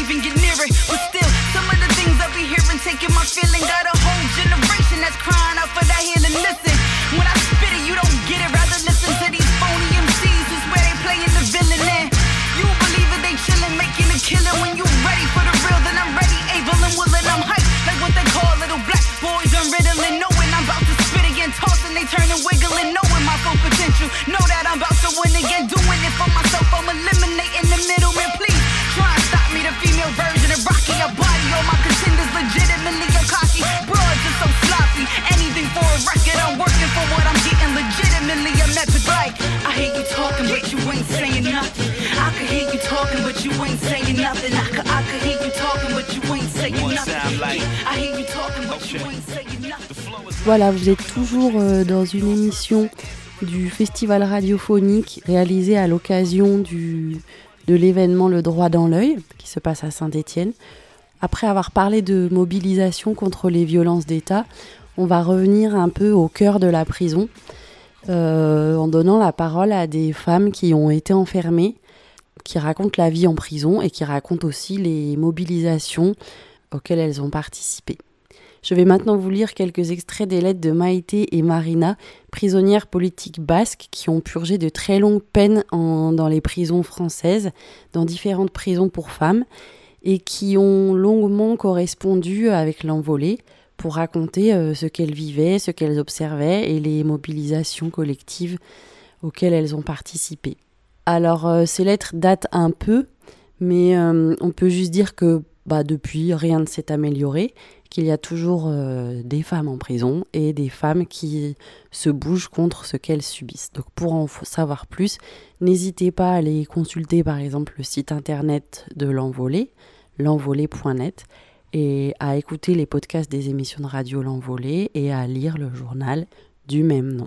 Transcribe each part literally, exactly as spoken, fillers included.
even get near it. But still, some of the things I be hearing taking my feeling. Got a whole generation that's crying out for that healing. Listen, when I spit it, you don't get it. Rather listen to these phony M Cs who swear they playing the villain. And you believe it, they chillin', making a killing. When you ready for the real, then I'm ready, able and willing. I'm hyped, like what they call little black boys. I'm riddling, knowing I'm about to spit again, tossing, they turning, wiggling, knowing my full potential. Know that I'm about to win again, doing it for myself. I'm eliminating the middleman. Please try and stop me, the female version of Rocky. A body, all my contenders legitimately a cocky. Broads are so sloppy, anything for a record. I'm working for what I'm getting, legitimately I'm epic. Like I hear you talking, but you ain't saying nothing. I can hear you talking, but you ain't saying nothing. I can, I can hear you talking, but you ain't saying nothing. Yeah, I hear you talking, but you ain't saying nothing. Voilà, vous êtes toujours euh, dans une émission du festival radiophonique réalisé à l'occasion du, de l'événement Le Droit dans l'œil qui se passe à Saint-Étienne. Après avoir parlé de mobilisation contre les violences d'État, on va revenir un peu au cœur de la prison euh, en donnant la parole à des femmes qui ont été enfermées, qui racontent la vie en prison et qui racontent aussi les mobilisations auxquelles elles ont participé. Je vais maintenant vous lire quelques extraits des lettres de Maïté et Marina, prisonnières politiques basques qui ont purgé de très longues peines en, dans les prisons françaises, dans différentes prisons pour femmes, et qui ont longuement correspondu avec l'Envolée pour raconter euh, ce qu'elles vivaient, ce qu'elles observaient et les mobilisations collectives auxquelles elles ont participé. Alors, euh, ces lettres datent un peu, mais euh, on peut juste dire que bah, depuis, rien ne s'est amélioré, qu'il y a toujours euh, des femmes en prison et des femmes qui se bougent contre ce qu'elles subissent. Donc pour en savoir plus, n'hésitez pas à aller consulter par exemple le site internet de l'Envolée, l'envolée point net, et à écouter les podcasts des émissions de radio L'Envolée et à lire le journal du même nom.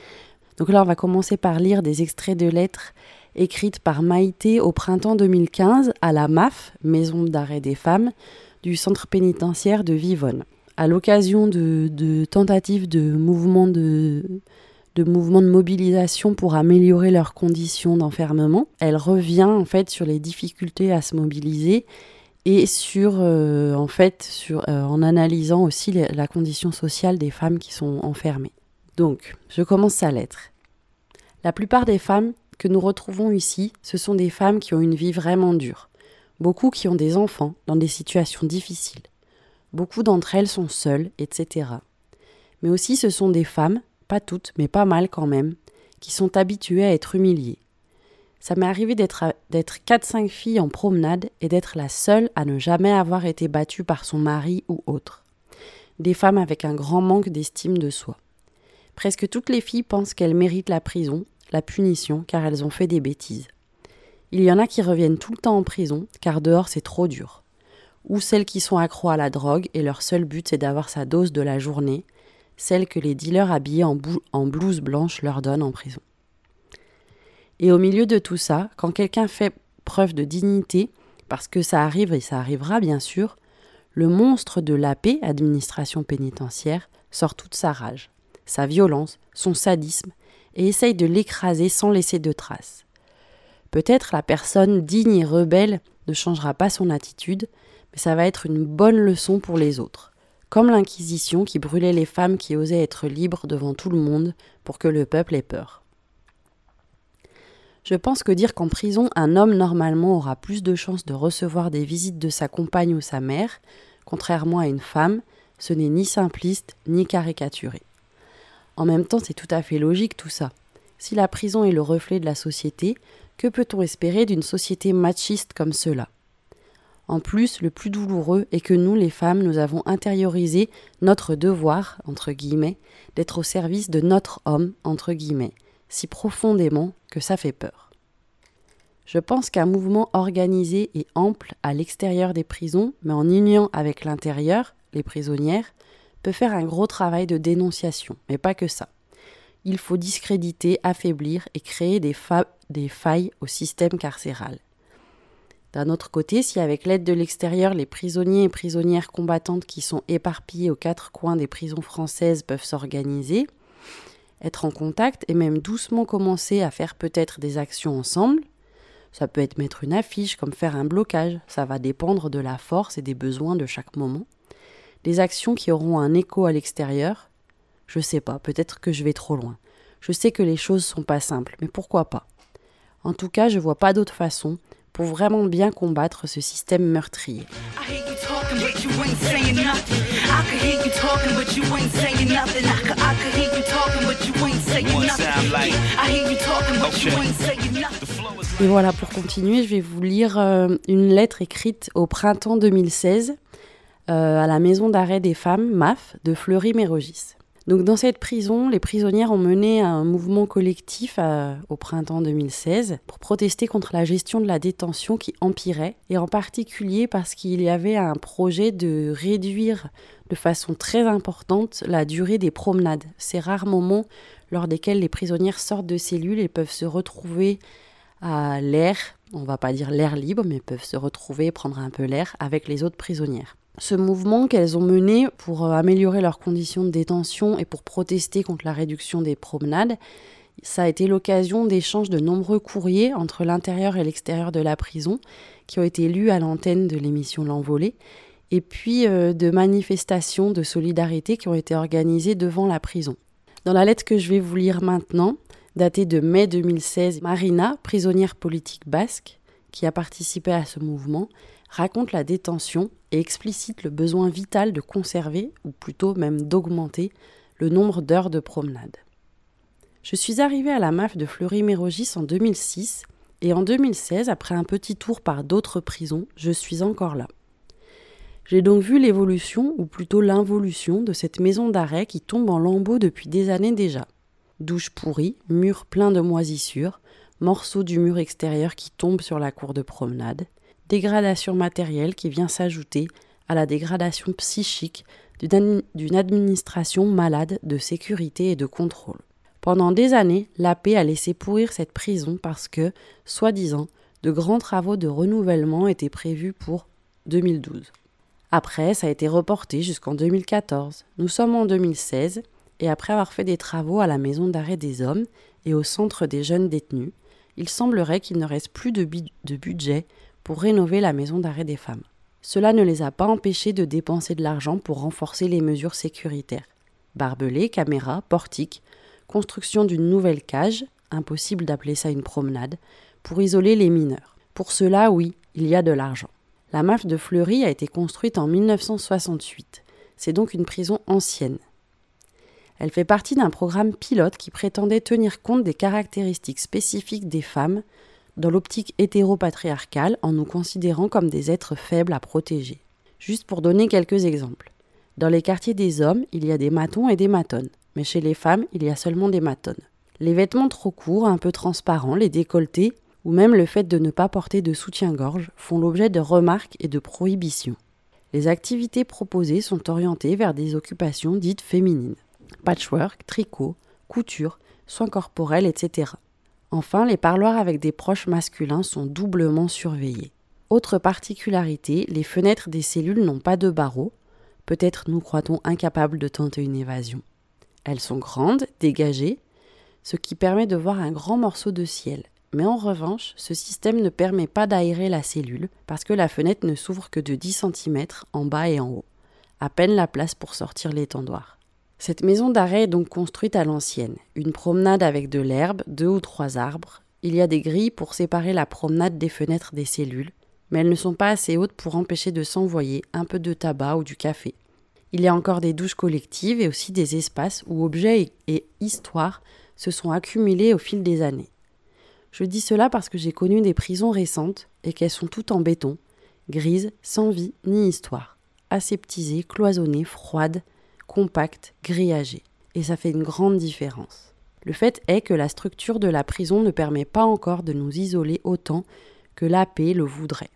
Donc là, on va commencer par lire des extraits de lettres écrites par Maïté au printemps deux mille quinze à la M A F, Maison d'arrêt des femmes, du centre pénitentiaire de Vivonne. À l'occasion de, de tentatives de mouvements de, de mouvements de mobilisation pour améliorer leurs conditions d'enfermement, elle revient en fait sur les difficultés à se mobiliser et sur euh, en fait sur euh, en analysant aussi les, la condition sociale des femmes qui sont enfermées. Donc, je commence sa lettre. La plupart des femmes que nous retrouvons ici, ce sont des femmes qui ont une vie vraiment dure. Beaucoup qui ont des enfants dans des situations difficiles. Beaucoup d'entre elles sont seules, et cetera. Mais aussi ce sont des femmes, pas toutes, mais pas mal quand même, qui sont habituées à être humiliées. Ça m'est arrivé d'être, à, d'être quatre cinq filles en promenade et d'être la seule à ne jamais avoir été battue par son mari ou autre. Des femmes avec un grand manque d'estime de soi. Presque toutes les filles pensent qu'elles méritent la prison, la punition, car elles ont fait des bêtises. Il y en a qui reviennent tout le temps en prison, car dehors c'est trop dur. Ou celles qui sont accros à la drogue et leur seul but c'est d'avoir sa dose de la journée, celle que les dealers habillés en, bou- en blouse blanche leur donnent en prison. Et au milieu de tout ça, quand quelqu'un fait preuve de dignité, parce que ça arrive et ça arrivera bien sûr, le monstre de l'A P, administration pénitentiaire, sort toute sa rage, sa violence, son sadisme, et essaye de l'écraser sans laisser de traces. Peut-être la personne digne et rebelle ne changera pas son attitude, mais ça va être une bonne leçon pour les autres. Comme l'Inquisition qui brûlait les femmes qui osaient être libres devant tout le monde pour que le peuple ait peur. Je pense que dire qu'en prison, un homme normalement aura plus de chances de recevoir des visites de sa compagne ou sa mère, contrairement à une femme, ce n'est ni simpliste ni caricaturé. En même temps, c'est tout à fait logique tout ça. Si la prison est le reflet de la société, que peut-on espérer d'une société machiste comme cela ? En plus, le plus douloureux est que nous, les femmes, nous avons intériorisé notre devoir, entre guillemets, d'être au service de notre homme, entre guillemets, si profondément que ça fait peur. Je pense qu'un mouvement organisé et ample à l'extérieur des prisons, mais en union avec l'intérieur, les prisonnières, peut faire un gros travail de dénonciation, mais pas que ça. Il faut discréditer, affaiblir et créer des, fa- des failles au système carcéral. D'un autre côté, si avec l'aide de l'extérieur, les prisonniers et prisonnières combattantes qui sont éparpillés aux quatre coins des prisons françaises peuvent s'organiser, être en contact et même doucement commencer à faire peut-être des actions ensemble, Ça peut être mettre une affiche, comme faire un blocage. Ça va dépendre de la force et des besoins de chaque moment. Des actions qui auront un écho à l'extérieur, je sais pas, peut-être que je vais trop loin. Je sais que les choses sont pas simples, mais pourquoi pas ? En tout cas, je vois pas d'autre façon pour vraiment bien combattre ce système meurtrier. Et voilà, pour continuer, je vais vous lire euh, une lettre écrite au printemps deux mille seize euh, à la maison d'arrêt des femmes, M A F, de Fleury-Mérogis. Donc dans cette prison, les prisonnières ont mené un mouvement collectif euh, au printemps deux mille seize pour protester contre la gestion de la détention qui empirait, et en particulier parce qu'il y avait un projet de réduire de façon très importante la durée des promenades. Ces rares moments lors desquels les prisonnières sortent de cellules et peuvent se retrouver à l'air, on va pas dire l'air libre, mais peuvent se retrouver et prendre un peu l'air avec les autres prisonnières. Ce mouvement qu'elles ont mené pour améliorer leurs conditions de détention et pour protester contre la réduction des promenades, ça a été l'occasion d'échanges de nombreux courriers entre l'intérieur et l'extérieur de la prison qui ont été lus à l'antenne de l'émission L'Envolée, et puis euh, de manifestations de solidarité qui ont été organisées devant la prison. Dans la lettre que je vais vous lire maintenant, datée de mai deux mille seize, Marina, prisonnière politique basque, qui a participé à ce mouvement, raconte la détention et explicite le besoin vital de conserver, ou plutôt même d'augmenter, le nombre d'heures de promenade. Je suis arrivée à la M A F de Fleury-Mérogis en deux mille six, et en deux mille seize, après un petit tour par d'autres prisons, je suis encore là. J'ai donc vu l'évolution, ou plutôt l'involution, de cette maison d'arrêt qui tombe en lambeaux depuis des années déjà. Douches pourries, murs pleins de moisissures, morceaux du mur extérieur qui tombent sur la cour de promenade, dégradation matérielle qui vient s'ajouter à la dégradation psychique d'une, d'une administration malade de sécurité et de contrôle. Pendant des années, l'A P a laissé pourrir cette prison parce que, soi-disant, de grands travaux de renouvellement étaient prévus pour deux mille douze. Après, ça a été reporté jusqu'en deux mille quatorze. Nous sommes en deux mille seize, et après avoir fait des travaux à la maison d'arrêt des hommes et au centre des jeunes détenus, il semblerait qu'il ne reste plus de, bi- de budget pour rénover la maison d'arrêt des femmes. Cela ne les a pas empêchés de dépenser de l'argent pour renforcer les mesures sécuritaires. Barbelés, caméras, portiques, construction d'une nouvelle cage, impossible d'appeler ça une promenade, pour isoler les mineurs. Pour cela, oui, il y a de l'argent. La M A F de Fleury a été construite en dix-neuf cent soixante-huit. C'est donc une prison ancienne. Elle fait partie d'un programme pilote qui prétendait tenir compte des caractéristiques spécifiques des femmes dans l'optique hétéropatriarcale en nous considérant comme des êtres faibles à protéger. Juste pour donner quelques exemples. Dans les quartiers des hommes, il y a des matons et des matonnes, mais chez les femmes, il y a seulement des matonnes. Les vêtements trop courts, un peu transparents, les décolletés, ou même le fait de ne pas porter de soutien-gorge font l'objet de remarques et de prohibitions. Les activités proposées sont orientées vers des occupations dites féminines. Patchwork, tricot, couture, soins corporels, et cetera. Enfin, les parloirs avec des proches masculins sont doublement surveillés. Autre particularité, les fenêtres des cellules n'ont pas de barreaux. Peut-être nous croit-on incapables de tenter une évasion. Elles sont grandes, dégagées, ce qui permet de voir un grand morceau de ciel. Mais en revanche, ce système ne permet pas d'aérer la cellule parce que la fenêtre ne s'ouvre que de dix centimètres en bas et en haut. À peine la place pour sortir l'étendoir. Cette maison d'arrêt est donc construite à l'ancienne. Une promenade avec de l'herbe, deux ou trois arbres. Il y a des grilles pour séparer la promenade des fenêtres des cellules, mais elles ne sont pas assez hautes pour empêcher de s'envoyer un peu de tabac ou du café. Il y a encore des douches collectives et aussi des espaces où objets et histoires se sont accumulés au fil des années. Je dis cela parce que j'ai connu des prisons récentes et qu'elles sont toutes en béton, grises, sans vie ni histoire, aseptisées, cloisonnées, froides, compactes, grillagées. Et ça fait une grande différence. Le fait est que la structure de la prison ne permet pas encore de nous isoler autant que l'A P le voudrait.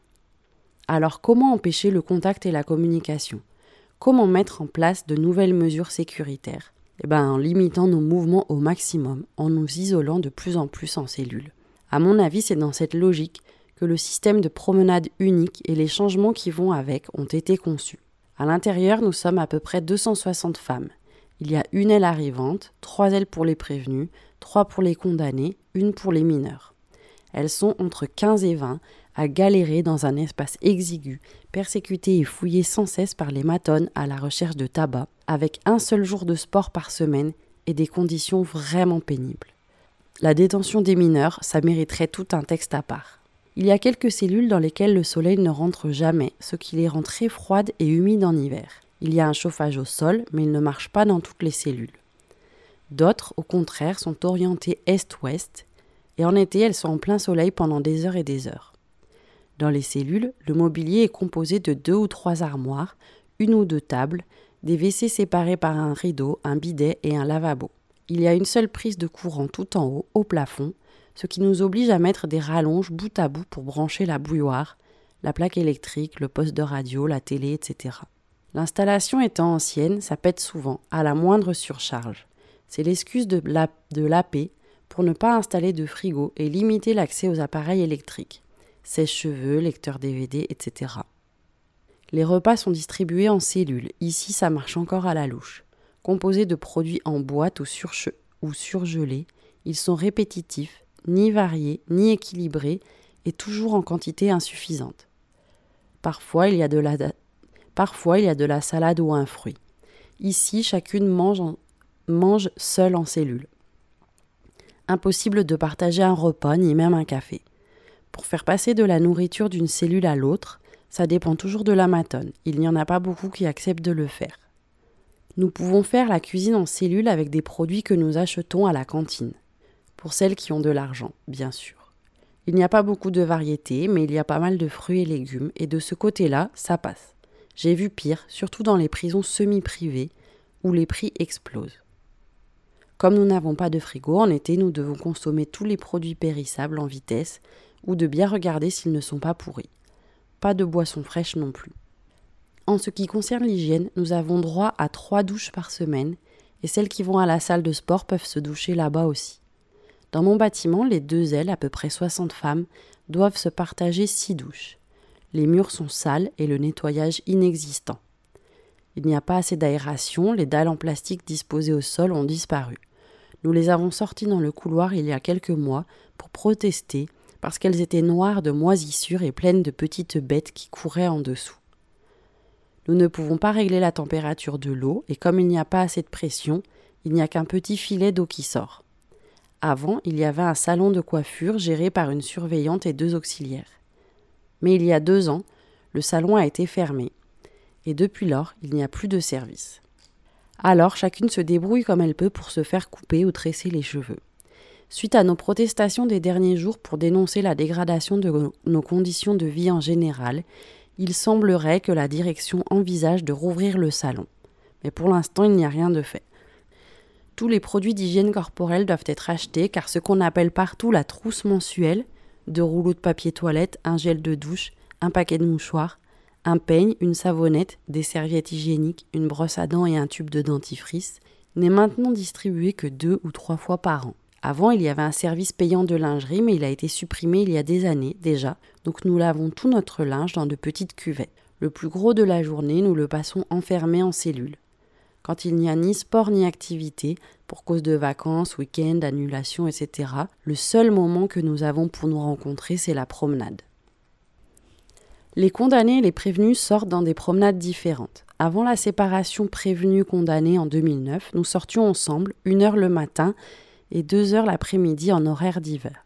Alors comment empêcher le contact et la communication ? Comment mettre en place de nouvelles mesures sécuritaires ? Eh ben, en limitant nos mouvements au maximum, en nous isolant de plus en plus en cellules. À mon avis, c'est dans cette logique que le système de promenade unique et les changements qui vont avec ont été conçus. À l'intérieur, nous sommes à peu près deux cent soixante femmes. Il y a une aile arrivante, trois ailes pour les prévenus, trois pour les condamnés, une pour les mineurs. Elles sont entre quinze et vingt à galérer dans un espace exigu, persécutées et fouillées sans cesse par les matonnes à la recherche de tabac, avec un seul jour de sport par semaine et des conditions vraiment pénibles. La détention des mineurs, ça mériterait tout un texte à part. Il y a quelques cellules dans lesquelles le soleil ne rentre jamais, ce qui les rend très froides et humides en hiver. Il y a un chauffage au sol, mais il ne marche pas dans toutes les cellules. D'autres, au contraire, sont orientées est-ouest, et en été, elles sont en plein soleil pendant des heures et des heures. Dans les cellules, le mobilier est composé de deux ou trois armoires, une ou deux tables, des W C séparés par un rideau, un bidet et un lavabo. Il y a une seule prise de courant tout en haut, au plafond, ce qui nous oblige à mettre des rallonges bout à bout pour brancher la bouilloire, la plaque électrique, le poste de radio, la télé, et cetera. L'installation étant ancienne, ça pète souvent, à la moindre surcharge. C'est l'excuse de l'A P pour ne pas installer de frigo et limiter l'accès aux appareils électriques, sèche-cheveux, lecteur D V D, et cetera. Les repas sont distribués en cellules, ici ça marche encore à la louche. Composés de produits en boîte ou, surche- ou surgelés, ils sont répétitifs, ni variés, ni équilibrés et toujours en quantité insuffisante. Parfois il y a de la, Parfois il y a de la salade ou un fruit. Ici chacune mange, en... mange seule en cellule. Impossible de partager un repas ni même un café. Pour faire passer de la nourriture d'une cellule à l'autre, ça dépend toujours de la matonne. Il n'y en a pas beaucoup qui acceptent de le faire. Nous pouvons faire la cuisine en cellule avec des produits que nous achetons à la cantine. Pour celles qui ont de l'argent, bien sûr. Il n'y a pas beaucoup de variétés, mais il y a pas mal de fruits et légumes, et de ce côté-là, ça passe. J'ai vu pire, surtout dans les prisons semi-privées, où les prix explosent. Comme nous n'avons pas de frigo, en été, nous devons consommer tous les produits périssables en vitesse, ou de bien regarder s'ils ne sont pas pourris. Pas de boissons fraîches non plus. En ce qui concerne l'hygiène, nous avons droit à trois douches par semaine, et celles qui vont à la salle de sport peuvent se doucher là-bas aussi. Dans mon bâtiment, les deux ailes, à peu près soixante femmes, doivent se partager six douches. Les murs sont sales et le nettoyage inexistant. Il n'y a pas assez d'aération, les dalles en plastique disposées au sol ont disparu. Nous les avons sorties dans le couloir il y a quelques mois pour protester parce qu'elles étaient noires de moisissures et pleines de petites bêtes qui couraient en dessous. Nous ne pouvons pas régler la température de l'eau et comme il n'y a pas assez de pression, il n'y a qu'un petit filet d'eau qui sort. Avant, il y avait un salon de coiffure géré par une surveillante et deux auxiliaires. Mais il y a deux ans, le salon a été fermé et depuis lors, il n'y a plus de service. Alors, chacune se débrouille comme elle peut pour se faire couper ou tresser les cheveux. Suite à nos protestations des derniers jours pour dénoncer la dégradation de nos conditions de vie en général, il semblerait que la direction envisage de rouvrir le salon. Mais pour l'instant, il n'y a rien de fait. Tous les produits d'hygiène corporelle doivent être achetés car ce qu'on appelle partout la trousse mensuelle, deux rouleaux de papier toilette, un gel de douche, un paquet de mouchoirs, un peigne, une savonnette, des serviettes hygiéniques, une brosse à dents et un tube de dentifrice, n'est maintenant distribué que deux ou trois fois par an. Avant, il y avait un service payant de lingerie, mais il a été supprimé il y a des années déjà, donc nous lavons tout notre linge dans de petites cuvettes. Le plus gros de la journée, nous le passons enfermé en cellule. Quand il n'y a ni sport ni activité, pour cause de vacances, week-ends, annulations, et cetera, le seul moment que nous avons pour nous rencontrer, c'est la promenade. Les condamnés et les prévenus sortent dans des promenades différentes. Avant la séparation prévenus-condamnés en deux mille neuf, nous sortions ensemble, une heure le matin et deux heures l'après-midi en horaire d'hiver.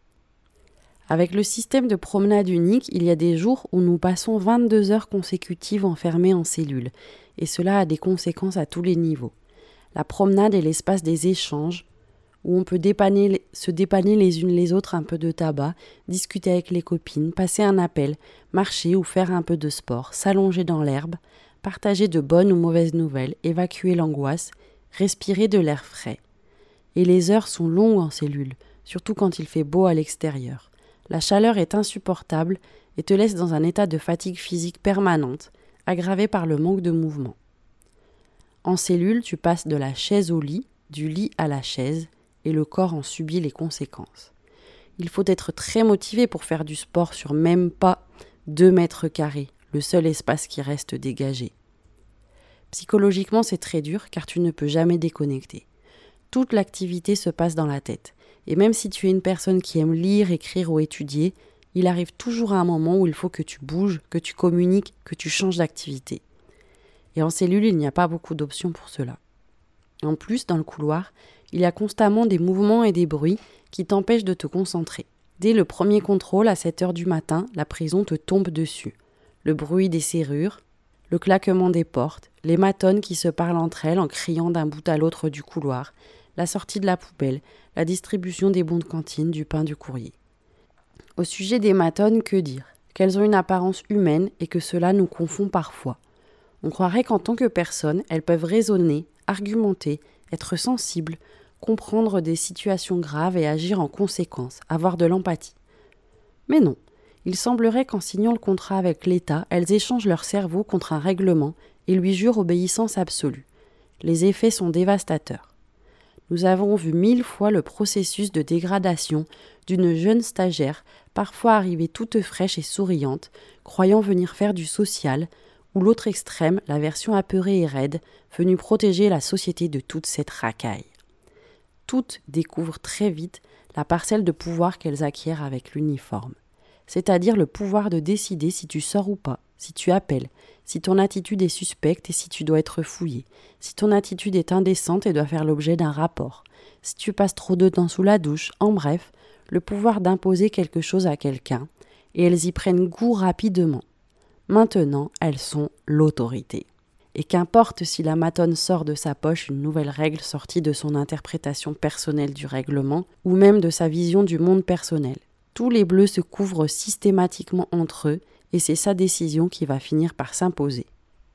Avec le système de promenade unique, il y a des jours où nous passons vingt-deux heures consécutives enfermés en cellule, et cela a des conséquences à tous les niveaux. La promenade est l'espace des échanges, où on peut dépanner, se dépanner les unes les autres un peu de tabac, discuter avec les copines, passer un appel, marcher ou faire un peu de sport, s'allonger dans l'herbe, partager de bonnes ou mauvaises nouvelles, évacuer l'angoisse, respirer de l'air frais. Et les heures sont longues en cellule, surtout quand il fait beau à l'extérieur. La chaleur est insupportable et te laisse dans un état de fatigue physique permanente, aggravé par le manque de mouvement. En cellule, tu passes de la chaise au lit, du lit à la chaise, et le corps en subit les conséquences. Il faut être très motivé pour faire du sport sur même pas deux mètres carrés, le seul espace qui reste dégagé. Psychologiquement, c'est très dur car tu ne peux jamais déconnecter. Toute l'activité se passe dans la tête. Et même si tu es une personne qui aime lire, écrire ou étudier, il arrive toujours un moment où il faut que tu bouges, que tu communiques, que tu changes d'activité. Et en cellule, il n'y a pas beaucoup d'options pour cela. En plus, dans le couloir, il y a constamment des mouvements et des bruits qui t'empêchent de te concentrer. Dès le premier contrôle, à sept heures du matin, la prison te tombe dessus. Le bruit des serrures, le claquement des portes, les matonnes qui se parlent entre elles en criant d'un bout à l'autre du couloir, la sortie de la poubelle, la distribution des bons de cantine, du pain, du courrier. Au sujet des matonnes, que dire ? Qu'elles ont une apparence humaine et que cela nous confond parfois. On croirait qu'en tant que personne, elles peuvent raisonner, argumenter, être sensibles, comprendre des situations graves et agir en conséquence, avoir de l'empathie. Mais non, il semblerait qu'en signant le contrat avec l'État, elles échangent leur cerveau contre un règlement et lui jurent obéissance absolue. Les effets sont dévastateurs. Nous avons vu mille fois le processus de dégradation d'une jeune stagiaire, parfois arrivée toute fraîche et souriante, croyant venir faire du social, ou l'autre extrême, la version apeurée et raide, venue protéger la société de toute cette racaille. Toutes découvrent très vite la parcelle de pouvoir qu'elles acquièrent avec l'uniforme, c'est-à-dire le pouvoir de décider si tu sors ou pas, si tu appelles, si ton attitude est suspecte et si tu dois être fouillé, si ton attitude est indécente et doit faire l'objet d'un rapport, si tu passes trop de temps sous la douche, en bref, le pouvoir d'imposer quelque chose à quelqu'un, et elles y prennent goût rapidement. Maintenant, elles sont l'autorité. Et qu'importe si la matonne sort de sa poche une nouvelle règle sortie de son interprétation personnelle du règlement, ou même de sa vision du monde personnel. Tous les bleus se couvrent systématiquement entre eux, et c'est sa décision qui va finir par s'imposer.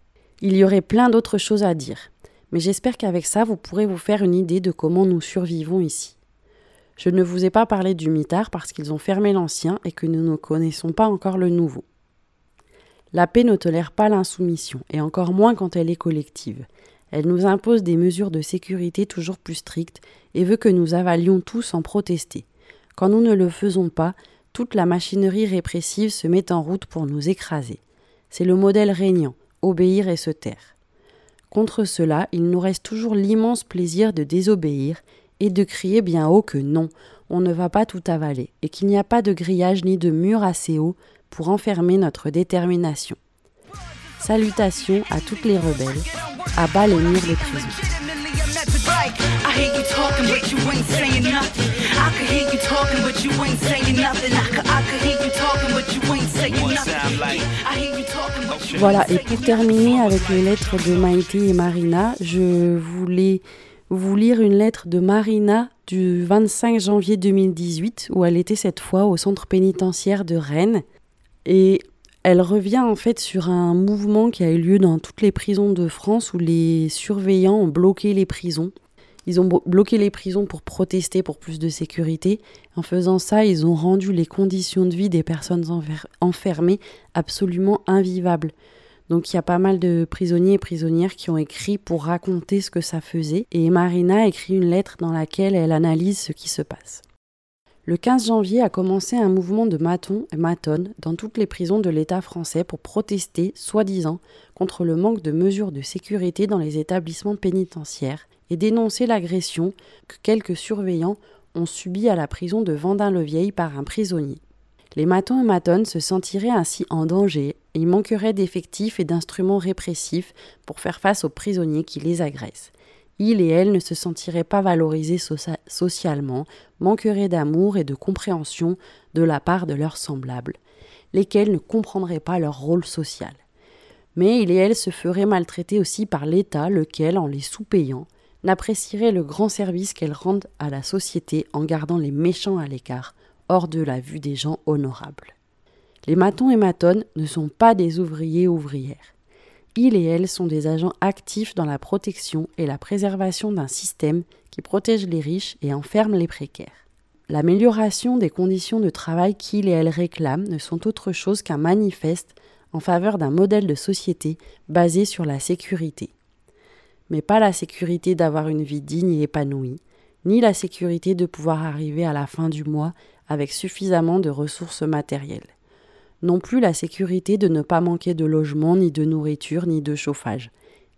Il y aurait plein d'autres choses à dire, mais j'espère qu'avec ça, vous pourrez vous faire une idée de comment nous survivons ici. Je ne vous ai pas parlé du mitard parce qu'ils ont fermé l'ancien et que nous ne connaissons pas encore le nouveau. La paix ne tolère pas l'insoumission, et encore moins quand elle est collective. Elle nous impose des mesures de sécurité toujours plus strictes et veut que nous avalions tous sans protester. Quand nous ne le faisons pas, toute la machinerie répressive se met en route pour nous écraser. C'est le modèle régnant, obéir et se taire. Contre cela, il nous reste toujours l'immense plaisir de désobéir et de crier bien haut que non, on ne va pas tout avaler et qu'il n'y a pas de grillage ni de mur assez haut pour enfermer notre détermination. Salutations à toutes les rebelles, à bas les murs des prisons. I hear you talking, but you ain't saying nothing. I could hear you talking, but you ain't saying nothing. I could, I could hear you talking, but you ain't saying nothing. I hear you talking, but you. Voilà, et pour terminer avec les lettres de Maïté et Marina, je voulais vous lire une lettre de Marina du vingt-cinq janvier deux mille dix-huit, où elle était cette fois au centre pénitentiaire de Rennes. Et elle revient en fait sur un mouvement qui a eu lieu dans toutes les prisons de France où les surveillants ont bloqué les prisons. Ils ont bloqué les prisons pour protester pour plus de sécurité. En faisant ça, ils ont rendu les conditions de vie des personnes enfer- enfermées absolument invivables. Donc il y a pas mal de prisonniers et prisonnières qui ont écrit pour raconter ce que ça faisait. Et Marina a écrit une lettre dans laquelle elle analyse ce qui se passe. Le quinze janvier a commencé un mouvement de matons et matonnes dans toutes les prisons de l'État français pour protester, soi-disant, contre le manque de mesures de sécurité dans les établissements pénitentiaires et dénoncer l'agression que quelques surveillants ont subie à la prison de Vendin-le-Vieil par un prisonnier. Les matons et matonnes se sentiraient ainsi en danger et il manquerait d'effectifs et d'instruments répressifs pour faire face aux prisonniers qui les agressent. Ils et elles ne se sentiraient pas valorisés socia- socialement, manqueraient d'amour et de compréhension de la part de leurs semblables, lesquels ne comprendraient pas leur rôle social. Mais ils et elles se feraient maltraiter aussi par l'État, lequel, en les sous-payant, n'apprécierait le grand service qu'elles rendent à la société en gardant les méchants à l'écart, hors de la vue des gens honorables. Les matons et matonnes ne sont pas des ouvriers ouvrières. Ils et elles sont des agents actifs dans la protection et la préservation d'un système qui protège les riches et enferme les précaires. L'amélioration des conditions de travail qu'ils et elles réclament ne sont autre chose qu'un manifeste en faveur d'un modèle de société basé sur la sécurité. Mais pas la sécurité d'avoir une vie digne et épanouie, ni la sécurité de pouvoir arriver à la fin du mois avec suffisamment de ressources matérielles. Non plus la sécurité de ne pas manquer de logement, ni de nourriture, ni de chauffage.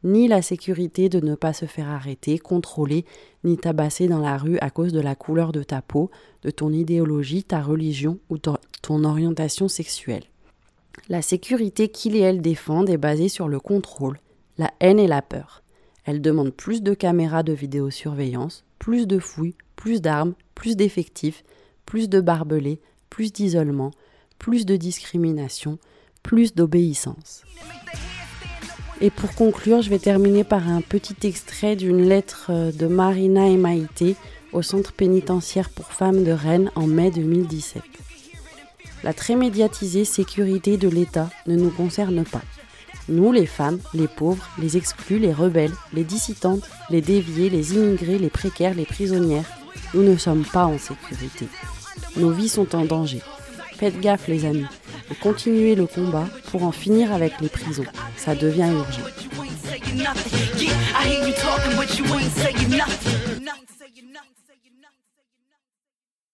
ni la sécurité de ne pas se faire arrêter, contrôler, ni tabasser dans la rue à cause de la couleur de ta peau, de ton idéologie, ta religion ou ton, ton orientation sexuelle. La sécurité qu'il et elle défendent est basée sur le contrôle, la haine et la peur. Elle demande plus de caméras de vidéosurveillance, plus de fouilles, plus d'armes, plus d'effectifs, plus de barbelés, plus d'isolement, plus de discrimination, plus d'obéissance. Et pour conclure, je vais terminer par un petit extrait d'une lettre de Marina et Maïté au centre pénitentiaire pour femmes de Rennes en mai deux mille dix-sept. La très médiatisée sécurité de l'État ne nous concerne pas. Nous, les femmes, les pauvres, les exclus, les rebelles, les dissidentes, les déviés, les immigrés, les précaires, les prisonnières, nous ne sommes pas en sécurité. Nos vies sont en danger. Faites gaffe les amis, et continuez le combat pour en finir avec les prisons. Ça devient urgent.